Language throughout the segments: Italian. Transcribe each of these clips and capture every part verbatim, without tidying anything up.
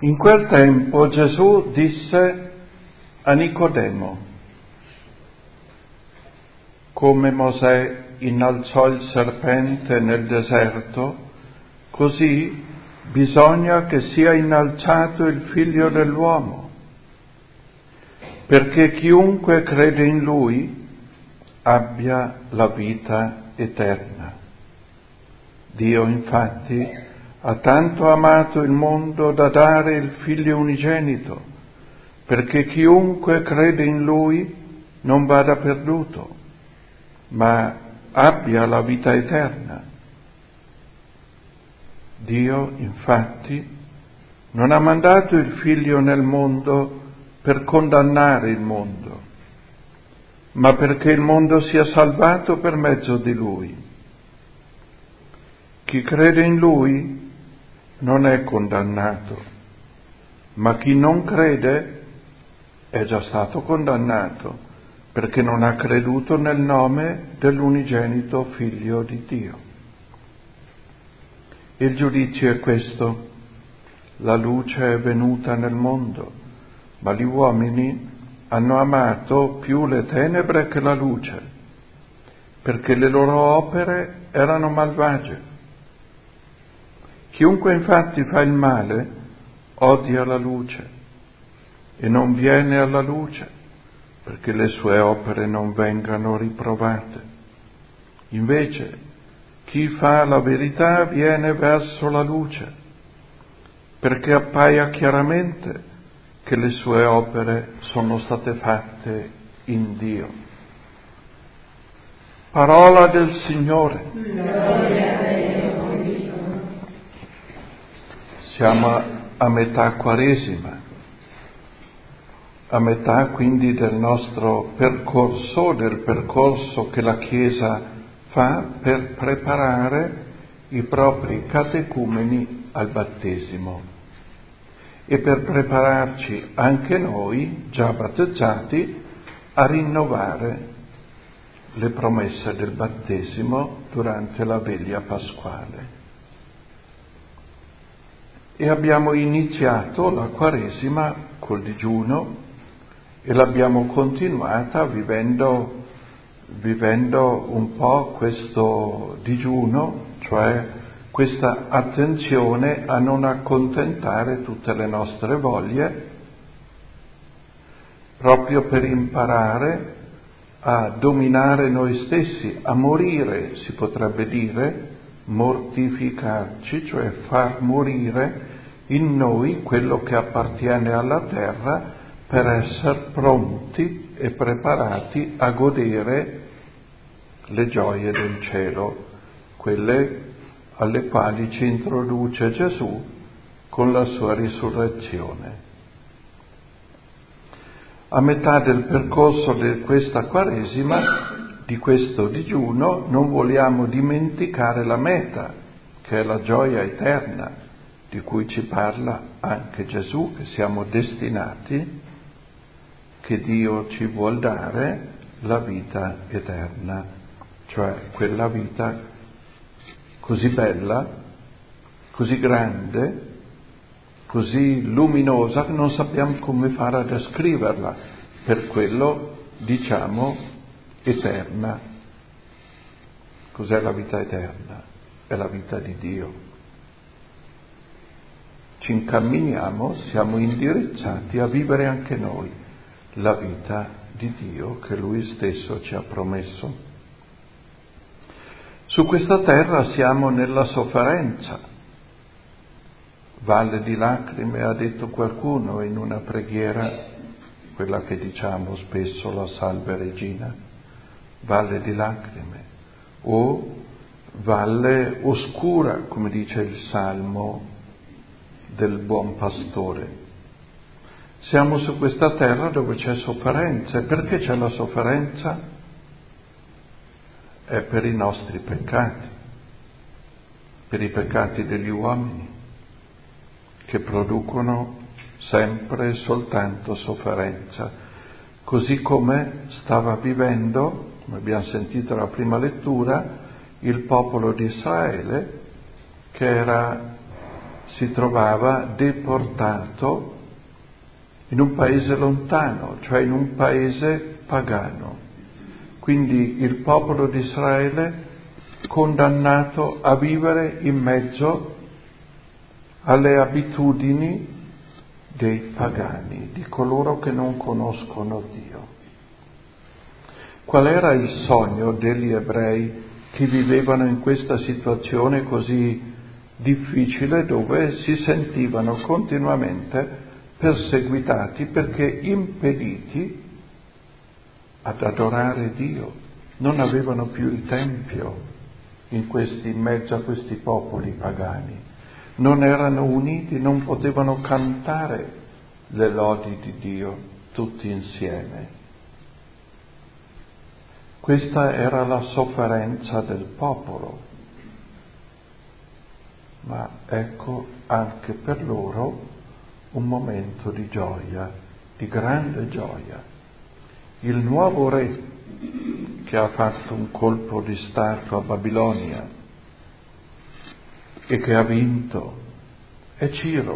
In quel tempo Gesù disse a Nicodemo: come Mosè innalzò il serpente nel deserto, così bisogna che sia innalzato il Figlio dell'uomo, perché chiunque crede in Lui abbia la vita eterna. Dio infatti ha tanto amato il mondo da dare il Figlio unigenito, perché chiunque crede in Lui non vada perduto, ma abbia la vita eterna. Dio, infatti, non ha mandato il Figlio nel mondo per condannare il mondo, ma perché il mondo sia salvato per mezzo di Lui. Chi crede in Lui non è condannato, ma chi non crede è già stato condannato, perché non ha creduto nel nome dell'unigenito Figlio di Dio. Il giudizio è questo: la luce è venuta nel mondo, ma gli uomini hanno amato più le tenebre che la luce, perché le loro opere erano malvagie. Chiunque infatti fa il male odia la luce e non viene alla luce, perché le sue opere non vengano riprovate. Invece, chi fa la verità viene verso la luce, perché appaia chiaramente che le sue opere sono state fatte in Dio. Parola del Signore. Siamo a metà Quaresima, a metà quindi del nostro percorso, del percorso che la Chiesa fa per preparare i propri catecumeni al battesimo e per prepararci anche noi, già battezzati, a rinnovare le promesse del battesimo durante la veglia pasquale. E abbiamo iniziato la Quaresima col digiuno e l'abbiamo continuata vivendo, vivendo un po' questo digiuno, cioè questa attenzione a non accontentare tutte le nostre voglie, proprio per imparare a dominare noi stessi, a morire, si potrebbe dire, mortificarci, cioè far morire in noi quello che appartiene alla terra per essere pronti e preparati a godere le gioie del cielo, quelle alle quali ci introduce Gesù con la sua risurrezione. A metà del percorso di questa Quaresima, di questo digiuno, non vogliamo dimenticare la meta, che è la gioia eterna, di cui ci parla anche Gesù, che siamo destinati, che Dio ci vuol dare la vita eterna, cioè quella vita così bella, così grande, così luminosa che non sappiamo come fare a descriverla, per quello diciamo eterna. Cos'è la vita eterna? È la vita di Dio. Ci incamminiamo, siamo indirizzati a vivere anche noi la vita di Dio che Lui stesso ci ha promesso. Su questa terra siamo nella sofferenza, valle di lacrime, ha detto qualcuno in una preghiera, quella che diciamo spesso la Salve Regina, valle di lacrime, o valle oscura, come dice il Salmo del buon pastore. Siamo su questa terra dove c'è sofferenza. E perché c'è la sofferenza? È per i nostri peccati, per i peccati degli uomini, che producono sempre e soltanto sofferenza, così come stava vivendo, come abbiamo sentito nella prima lettura, il popolo di Israele, che era si trovava deportato in un paese lontano, cioè in un paese pagano. Quindi il popolo di Israele condannato a vivere in mezzo alle abitudini dei pagani, di coloro che non conoscono Dio. Qual era il sogno degli ebrei che vivevano in questa situazione così difficile, dove si sentivano continuamente perseguitati perché impediti ad adorare Dio? Non avevano più il Tempio in, questi, in mezzo a questi popoli pagani, non erano uniti, non potevano cantare le lodi di Dio tutti insieme. Questa era la sofferenza del popolo, ma ecco anche per loro un momento di gioia, di grande gioia. Il nuovo re che ha fatto un colpo di stato a Babilonia e che ha vinto è Ciro,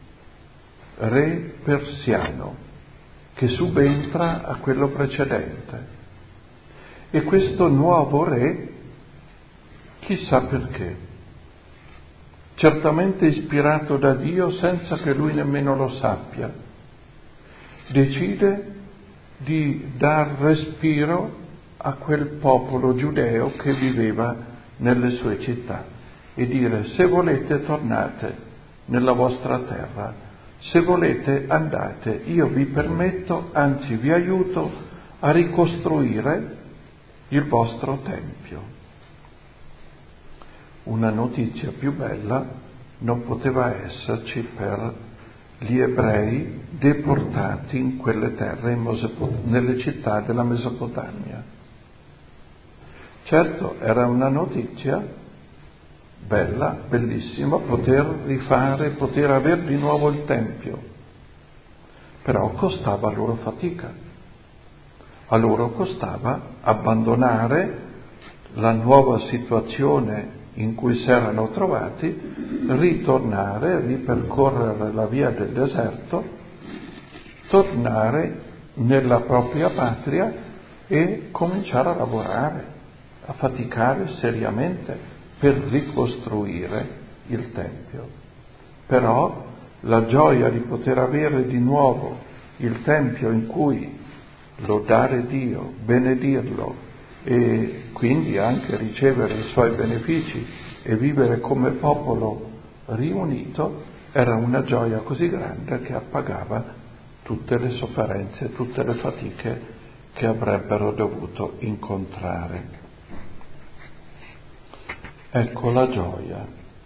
re persiano, che subentra a quello precedente. E questo nuovo re, chissà perché, certamente ispirato da Dio senza che lui nemmeno lo sappia, decide di dar respiro a quel popolo giudeo che viveva nelle sue città e dire: se volete tornate nella vostra terra, se volete andate, io vi permetto, anzi vi aiuto a ricostruire il vostro tempio. Una notizia più bella non poteva esserci per gli ebrei deportati in quelle terre, in Mosepot- nelle città della Mesopotamia. Certo, era una notizia bella, bellissima, poter rifare, poter avere di nuovo il Tempio, però costava loro fatica. A loro costava abbandonare la nuova situazione in cui si erano trovati, ritornare, ripercorrere la via del deserto, tornare nella propria patria e cominciare a lavorare, a faticare seriamente per ricostruire il Tempio. Però la gioia di poter avere di nuovo il Tempio in cui lodare Dio, benedirlo e quindi anche ricevere i suoi benefici e vivere come popolo riunito, era una gioia così grande che appagava tutte le sofferenze, tutte le fatiche che avrebbero dovuto incontrare. Ecco la gioia,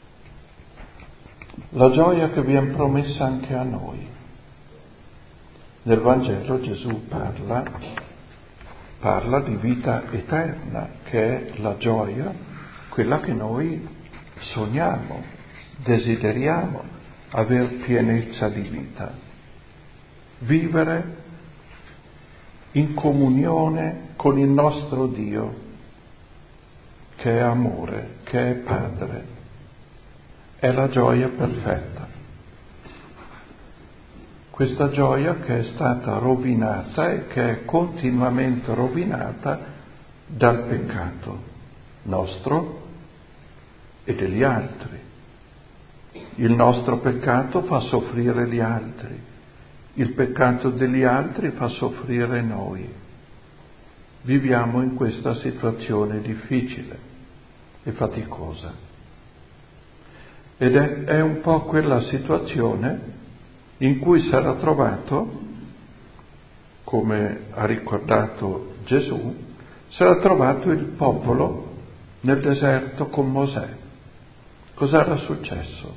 la gioia che viene promessa anche a noi. Nel Vangelo Gesù parla, parla di vita eterna, che è la gioia, quella che noi sogniamo, desideriamo, aver pienezza di vita, vivere in comunione con il nostro Dio, che è amore, che è Padre. È la gioia perfetta. Questa gioia che è stata rovinata e che è continuamente rovinata dal peccato nostro e degli altri. Il nostro peccato fa soffrire gli altri, il peccato degli altri fa soffrire noi. Viviamo in questa situazione difficile e faticosa. Ed è, è un po' quella situazione in cui si era trovato, come ha ricordato Gesù, si era trovato il popolo nel deserto con Mosè. Cos'era successo?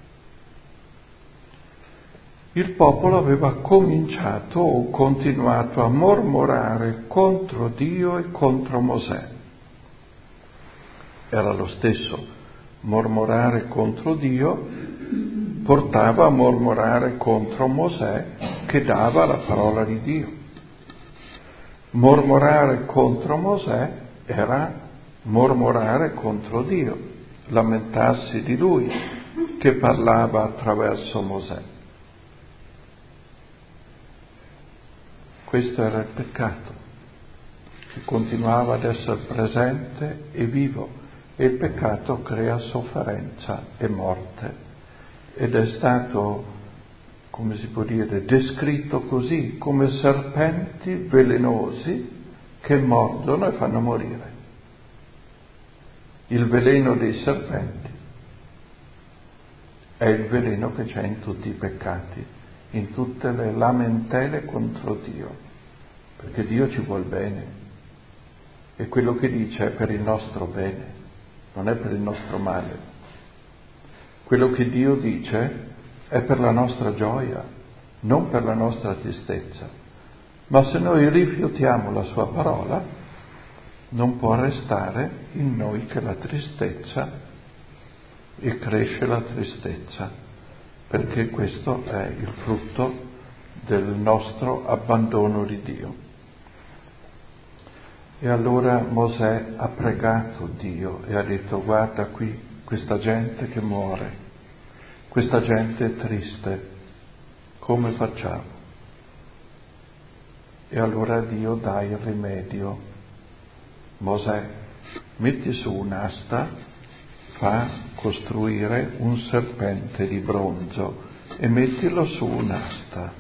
Il popolo aveva cominciato o continuato a mormorare contro Dio e contro Mosè. Era lo stesso. Mormorare contro Dio portava a mormorare contro Mosè, che dava la parola di Dio. Mormorare contro Mosè era mormorare contro Dio, lamentarsi di lui, che parlava attraverso Mosè. Questo era il peccato, che continuava ad essere presente e vivo, e il peccato crea sofferenza e morte, ed è stato, come si può dire, descritto così, come serpenti velenosi che mordono e fanno morire. Il veleno dei serpenti è il veleno che c'è in tutti i peccati, in tutte le lamentele contro Dio, perché Dio ci vuol bene e quello che dice è per il nostro bene, non è per il nostro male. Quello che Dio dice è per la nostra gioia, non per la nostra tristezza. Ma se noi rifiutiamo la sua parola, non può restare in noi che la tristezza, e cresce la tristezza, perché questo è il frutto del nostro abbandono di Dio. E allora Mosè ha pregato Dio e ha detto: guarda qui questa gente che muore, questa gente è triste, come facciamo? E allora Dio dà il rimedio. Mosè, metti su un'asta, fa costruire un serpente di bronzo e mettilo su un'asta,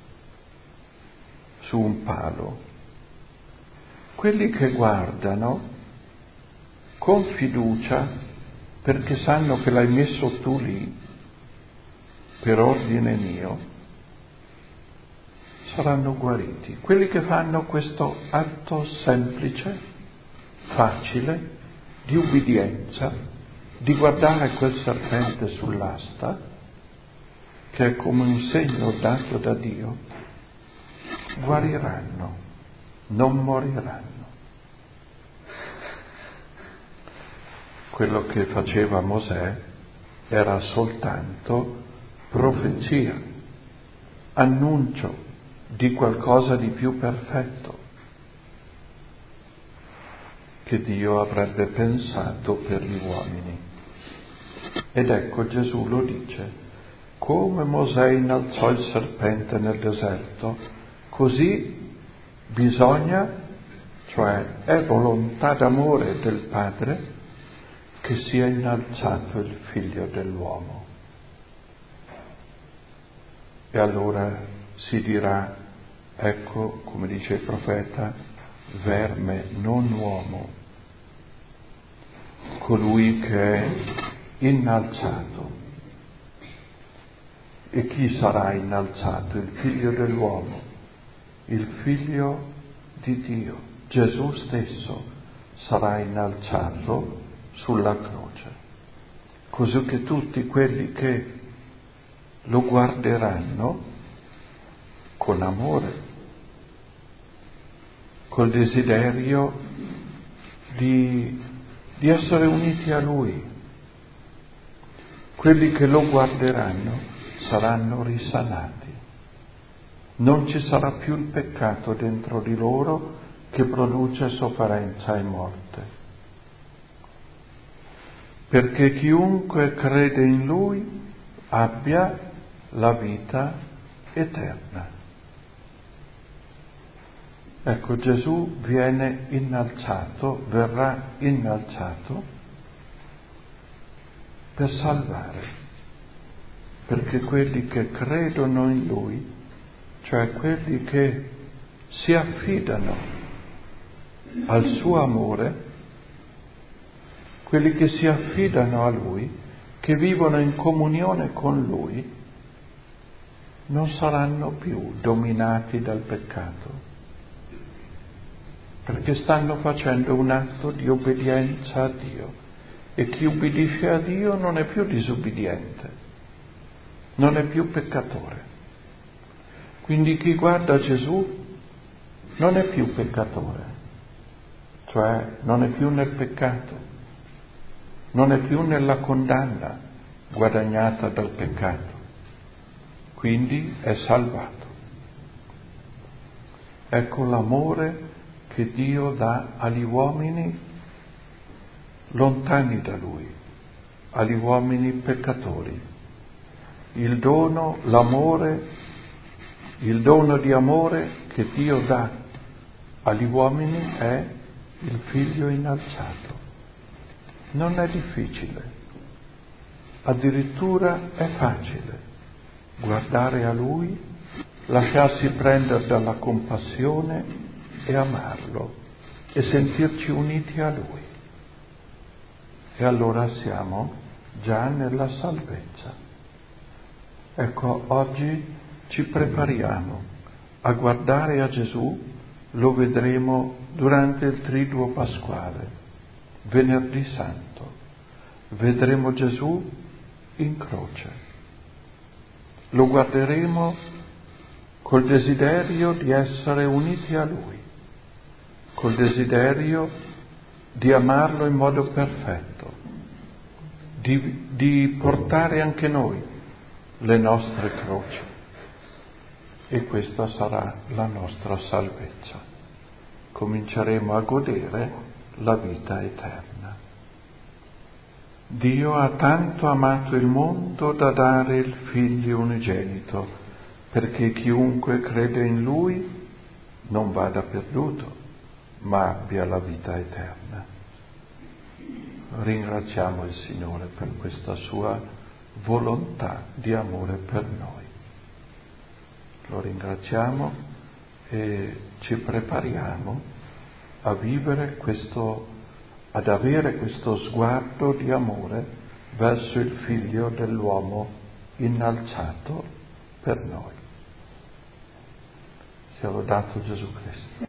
su un palo. Quelli che guardano con fiducia, perché sanno che l'hai messo tu lì per ordine mio, saranno guariti. Quelli che fanno questo atto semplice, facile, di ubbidienza, di guardare quel serpente sull'asta, che è come un segno dato da Dio, guariranno, non moriranno. Quello che faceva Mosè era soltanto profezia, annuncio di qualcosa di più perfetto che Dio avrebbe pensato per gli uomini. Ed ecco Gesù lo dice: come Mosè innalzò il serpente nel deserto, così bisogna, cioè è volontà d'amore del Padre, che sia innalzato il figlio dell'uomo. E allora si dirà: ecco, come dice il profeta, verme, non uomo, colui che è innalzato. E chi sarà innalzato? Il figlio dell'uomo, il figlio di Dio. Gesù stesso sarà innalzato sulla croce, così che tutti quelli che lo guarderanno con amore, col desiderio di, di essere uniti a Lui, quelli che lo guarderanno saranno risanati. Non ci sarà più il peccato dentro di loro che produce sofferenza e morte. Perché chiunque crede in Lui abbia la vita eterna. Ecco, Gesù viene innalzato, verrà innalzato per salvare, perché quelli che credono in Lui, cioè quelli che si affidano al suo amore, quelli che si affidano a Lui, che vivono in comunione con Lui, non saranno più dominati dal peccato, perché stanno facendo un atto di obbedienza a Dio, e chi ubbidisce a Dio non è più disubbidiente, non è più peccatore. Quindi chi guarda Gesù non è più peccatore, cioè non è più nel peccato, non è più nella condanna guadagnata dal peccato, quindi è salvato. Ecco l'amore che Dio dà agli uomini lontani da Lui, agli uomini peccatori, il dono, l'amore, il dono di amore che Dio dà agli uomini è il Figlio innalzato. Non è difficile, addirittura è facile guardare a Lui, lasciarsi prendere dalla compassione e amarlo e sentirci uniti a Lui. E allora siamo già nella salvezza. Ecco, oggi ci prepariamo a guardare a Gesù, lo vedremo durante il Triduo Pasquale, venerdì santo. Vedremo Gesù in croce. Lo guarderemo col desiderio di essere uniti a Lui, col desiderio di amarlo in modo perfetto, di, di portare anche noi le nostre croci. E questa sarà la nostra salvezza. Cominceremo a godere la vita eterna. Dio ha tanto amato il mondo da dare il Figlio unigenito, perché chiunque crede in Lui non vada perduto, ma abbia la vita eterna. Ringraziamo il Signore per questa sua volontà di amore per noi. Lo ringraziamo e ci prepariamo a vivere questo, ad avere questo sguardo di amore verso il Figlio dell'uomo innalzato per noi. Sia lodato Gesù Cristo.